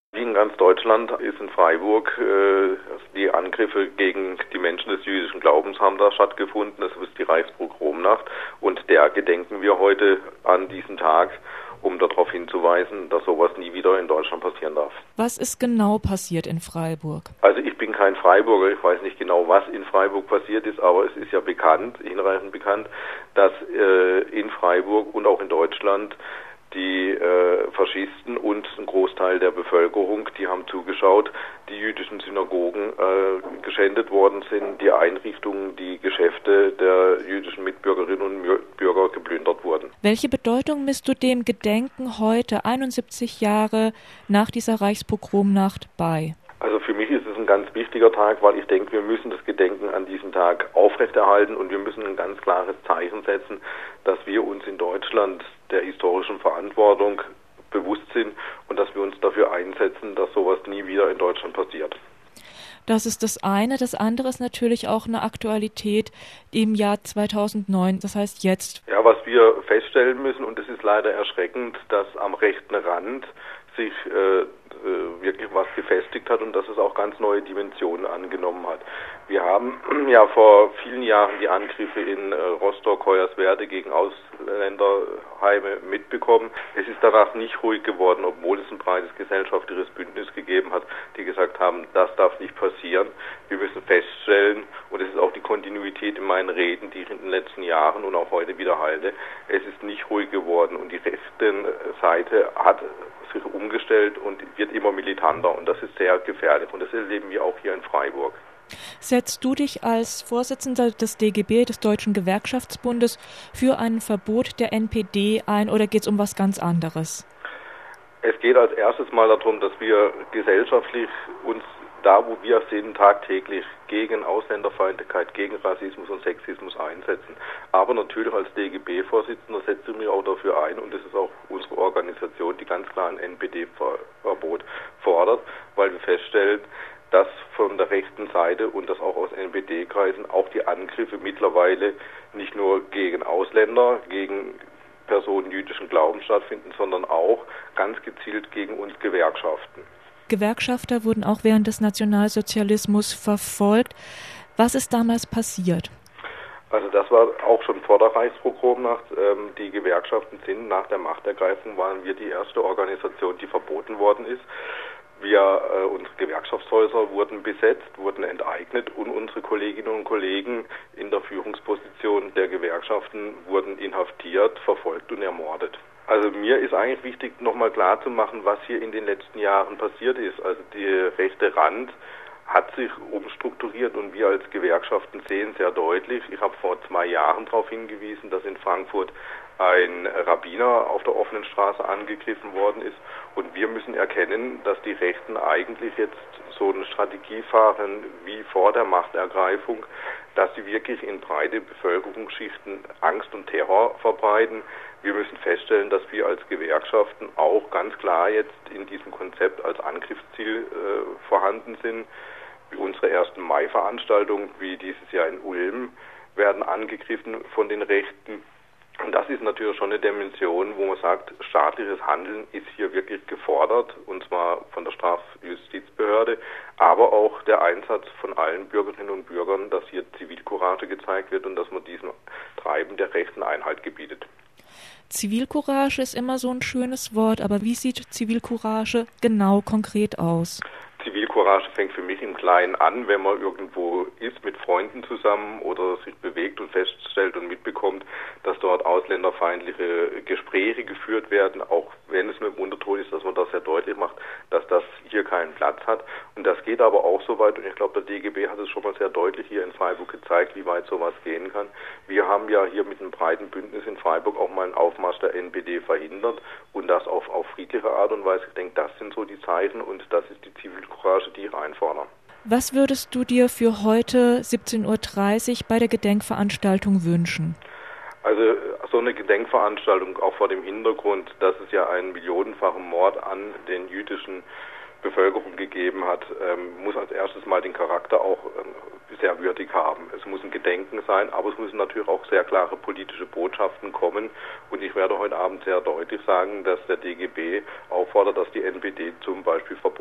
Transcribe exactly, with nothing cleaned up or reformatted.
Wie in ganz Deutschland ist in Freiburg äh, die Angriffe gegen die Menschen des jüdischen Glaubens haben da stattgefunden. Das ist die Reichspogromnacht und der gedenken wir heute an diesen Tag, um darauf hinzuweisen, dass sowas nie wieder in Deutschland passieren darf. Was ist genau passiert in Freiburg? Also ich bin kein Freiburger, ich weiß nicht genau, was in Freiburg passiert ist, aber es ist ja bekannt, hinreichend bekannt, dass äh, in Freiburg und auch in Deutschland die äh, Faschisten und ein Großteil der Bevölkerung, die haben zugeschaut, die jüdischen Synagogen äh, geschändet worden sind, die Einrichtungen, die Geschäfte der jüdischen Mitbürgerinnen und Mitbürger geplündert wurden. Welche Bedeutung misst du dem Gedenken heute, einundsiebzig Jahre nach dieser Reichspogromnacht, bei? Also für mich ist es ein ganz wichtiger Tag, weil ich denke, wir müssen das Gedenken an diesem Tag aufrechterhalten und wir müssen ein ganz klares Zeichen setzen, dass wir uns in Deutschland der historischen Verantwortung bewusst sind und dass wir uns dafür einsetzen, dass sowas nie wieder in Deutschland passiert. Das ist das eine. Das andere ist natürlich auch eine Aktualität im Jahr zweitausendneun, das heißt jetzt. Ja, was wir feststellen müssen, und es ist leider erschreckend, dass am rechten Rand sich äh, wirklich was gefestigt hat und dass es auch ganz neue Dimensionen angenommen hat. Wir haben ja vor vielen Jahren die Angriffe in äh, Rostock, Hoyerswerda gegen Ausländerheime mitbekommen. Es ist danach nicht ruhig geworden, obwohl es ein breites gesellschaftliches Bündnis gegeben hat, die gesagt haben, das darf nicht passieren. Wir müssen feststellen, und es ist auch die Kontinuität in meinen Reden, die ich in den letzten Jahren und auch heute wiederhalte, es ist nicht ruhig geworden und die rechte Seite hat sich umgestellt und wird immer militanter und das ist sehr gefährlich und das erleben wir auch hier in Freiburg. Setzt du dich als Vorsitzender des D G B, des Deutschen Gewerkschaftsbundes, für ein Verbot der N P D ein oder geht es um was ganz anderes? Es geht als erstes mal darum, dass wir gesellschaftlich uns da, wo wir sind, tagtäglich gegen Ausländerfeindlichkeit, gegen Rassismus und Sexismus einsetzen. Aber natürlich als D G B-Vorsitzender setze ich mich auch dafür ein und es ist auch unsere Organisation, die ganz klar ein N P D-Verbot fordert, weil wir feststellen, dass von der rechten Seite und das auch aus N P D-Kreisen auch die Angriffe mittlerweile nicht nur gegen Ausländer, gegen Personen jüdischen Glaubens stattfinden, sondern auch ganz gezielt gegen uns Gewerkschaften. Gewerkschafter wurden auch während des Nationalsozialismus verfolgt. Was ist damals passiert? Also das war auch schon vor der Reichspogromnacht. Ähm, die Gewerkschaften sind nach der Machtergreifung, waren wir die erste Organisation, die verboten worden ist. Wir, äh, unsere Gewerkschaftshäuser wurden besetzt, wurden enteignet und unsere Kolleginnen und Kollegen in der Führungsposition der Gewerkschaften wurden inhaftiert, verfolgt und ermordet. Also mir ist eigentlich wichtig, nochmal klar zu machen, was hier in den letzten Jahren passiert ist. Also der rechte Rand hat sich umstrukturiert und wir als Gewerkschaften sehen sehr deutlich. Ich habe vor zwei Jahren darauf hingewiesen, dass in Frankfurt ein Rabbiner auf der offenen Straße angegriffen worden ist. Und wir müssen erkennen, dass die Rechten eigentlich jetzt so eine Strategie fahren wie vor der Machtergreifung, dass sie wirklich in breite Bevölkerungsschichten Angst und Terror verbreiten. Wir müssen feststellen, dass wir als Gewerkschaften auch ganz klar jetzt in diesem Konzept als Angriffsziel äh, vorhanden sind. Unsere ersten Mai-Veranstaltungen, wie dieses Jahr in Ulm, werden angegriffen von den Rechten. Und das ist natürlich schon eine Dimension, wo man sagt, staatliches Handeln ist hier wirklich gefordert, und zwar von der Strafjustizbehörde, aber auch der Einsatz von allen Bürgerinnen und Bürgern, dass hier Zivilcourage gezeigt wird und dass man diesem Treiben der Rechten Einhalt gebietet. Zivilcourage ist immer so ein schönes Wort, aber wie sieht Zivilcourage genau konkret aus? Zivilcourage fängt für mich im Kleinen an, wenn man irgendwo ist mit Freunden zusammen oder sich bewegt und feststellt und mitbekommt, dass dort ausländerfeindliche Gespräche geführt werden, auch wenn es nur im Unterton ist, dass man das sehr deutlich macht, dass das hier keinen Platz hat. Und das geht aber auch so weit, und ich glaube, der D G B hat es schon mal sehr deutlich hier in Freiburg gezeigt, wie weit sowas gehen kann. Wir haben ja hier mit einem breiten Bündnis in Freiburg auch mal einen Aufmarsch der N P D verhindert und das auf, auf friedliche Art und Weise. Ich denke, das sind so die Zeichen und das ist die Zivilcourage, die ich einfordere. Was würdest du dir für heute siebzehn Uhr dreißig bei der Gedenkveranstaltung wünschen? Also so eine Gedenkveranstaltung auch vor dem Hintergrund, dass es ja einen millionenfachen Mord an den jüdischen Bevölkerung gegeben hat, ähm, muss als erstes mal den Charakter auch ähm, sehr würdig haben. Es muss ein Gedenken sein, aber es müssen natürlich auch sehr klare politische Botschaften kommen. Und ich werde heute Abend sehr deutlich sagen, dass der D G B auffordert, dass die N P D zum Beispiel verboten